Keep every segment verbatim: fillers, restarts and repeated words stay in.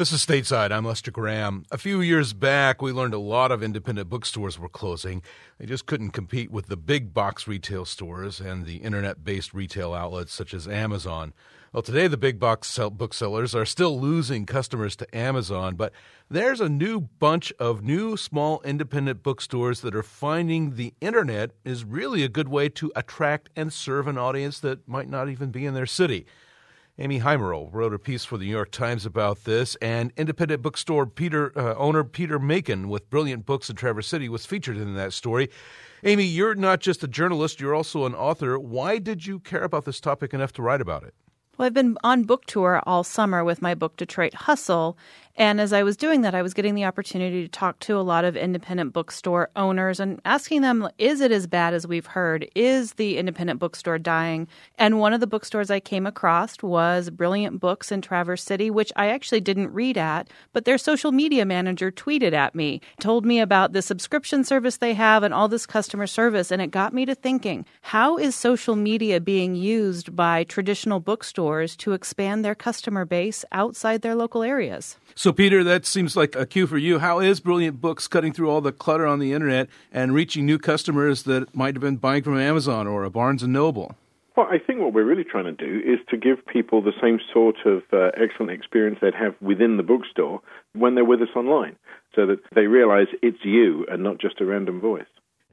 This is Stateside. I'm Lester Graham. A few years back, we learned a lot of independent bookstores were closing. They just couldn't compete with the big box retail stores and the internet-based retail outlets such as Amazon. Well, today the big box booksellers are still losing customers to Amazon, but there's a new bunch of new small independent bookstores that are finding the internet is really a good way to attract and serve an audience that might not even be in their city. Amy Heimerl wrote a piece for the New York Times about this, and independent bookstore Peter uh, owner Peter Macon with Brilliant Books in Traverse City was featured in that story. Amy, you're not just a journalist, you're also an author. Why did you care about this topic enough to write about it? Well, I've been on book tour all summer with my book, Detroit Hustle. And as I was doing that, I was getting the opportunity to talk to a lot of independent bookstore owners and asking them, is it as bad as we've heard? Is the independent bookstore dying? And one of the bookstores I came across was Brilliant Books in Traverse City, which I actually didn't read at, but their social media manager tweeted at me, told me about the subscription service they have and all this customer service. And it got me to thinking, how is social media being used by traditional bookstores to expand their customer base outside their local areas? So, Peter, that seems like a cue for you. How is Brilliant Books cutting through all the clutter on the internet and reaching new customers that might have been buying from Amazon or a Barnes and Noble? Well, I think what we're really trying to do is to give people the same sort of uh, excellent experience they'd have within the bookstore when they're with us online, so that they realize it's you and not just a random voice.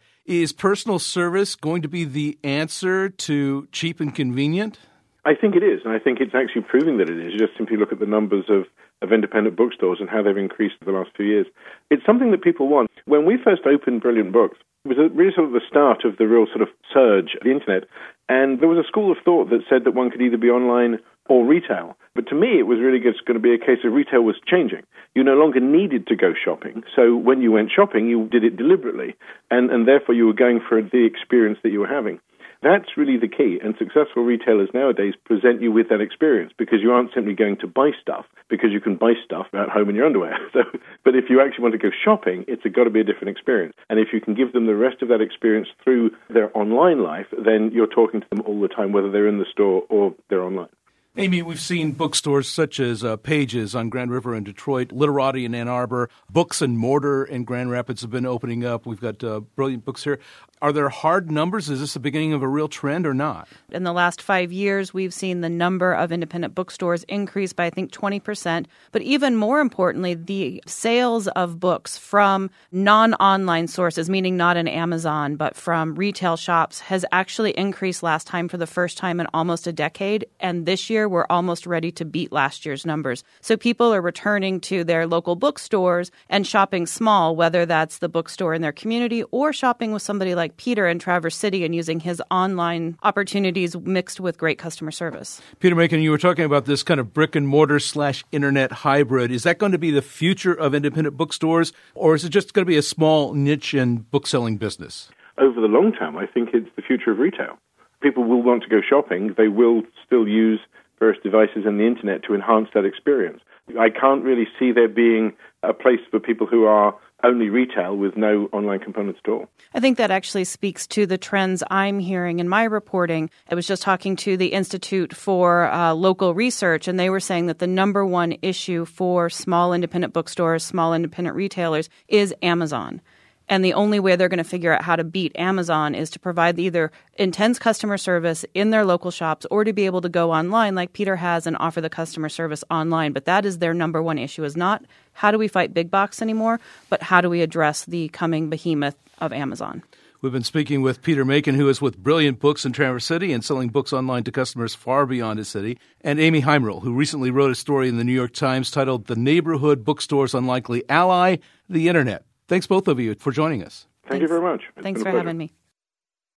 Is personal service going to be the answer to cheap and convenient? I think it is, and I think it's actually proving that it is. You just simply look at the numbers of, of independent bookstores and how they've increased in the last few years. It's something that people want. When we first opened Brilliant Books, it was really sort of the start of the real sort of surge of the internet, and there was a school of thought that said that one could either be online or retail. But to me, it was really just going to be a case of retail was changing. You no longer needed to go shopping, so when you went shopping, you did it deliberately, and, and therefore you were going for the experience that you were having. That's really the key, and successful retailers nowadays present you with that experience because you aren't simply going to buy stuff, because you can buy stuff at home in your underwear. So, but if you actually want to go shopping, it's got to be a different experience. And if you can give them the rest of that experience through their online life, then you're talking to them all the time, whether they're in the store or they're online. Amy, we've seen bookstores such as uh, Pages on Grand River in Detroit, Literati in Ann Arbor, Books and Mortar in Grand Rapids have been opening up. We've got uh, Brilliant Books here. Are there hard numbers? Is this the beginning of a real trend or not? In the last five years, we've seen the number of independent bookstores increase by, I think, twenty percent. But even more importantly, the sales of books from non-online sources, meaning not in Amazon, but from retail shops, has actually increased last time for the first time in almost a decade. And this year, we're almost ready to beat last year's numbers. So people are returning to their local bookstores and shopping small, whether that's the bookstore in their community or shopping with somebody like Peter in Traverse City and using his online opportunities mixed with great customer service. Peter Macon, you were talking about this kind of brick and mortar slash internet hybrid. Is that going to be the future of independent bookstores, or is it just going to be a small niche and book-selling business? Over the long term, I think it's the future of retail. People will want to go shopping. They will still use various devices and the internet to enhance that experience. I can't really see there being a place for people who are only retail with no online components at all. I think that actually speaks to the trends I'm hearing in my reporting. I was just talking to the Institute for uh, Local Research, and they were saying that the number one issue for small independent bookstores, small independent retailers, is Amazon. And the only way they're going to figure out how to beat Amazon is to provide either intense customer service in their local shops or to be able to go online like Peter has and offer the customer service online. But that is their number one issue, is not how do we fight big box anymore, but how do we address the coming behemoth of Amazon. We've been speaking with Peter Macon, who is with Brilliant Books in Traverse City and selling books online to customers far beyond his city, and Amy Heimerl, who recently wrote a story in the New York Times titled The Neighborhood Bookstore's Unlikely Ally, the Internet. Thanks, both of you, for joining us. Thank Thanks. you very much. It's Thanks for having me.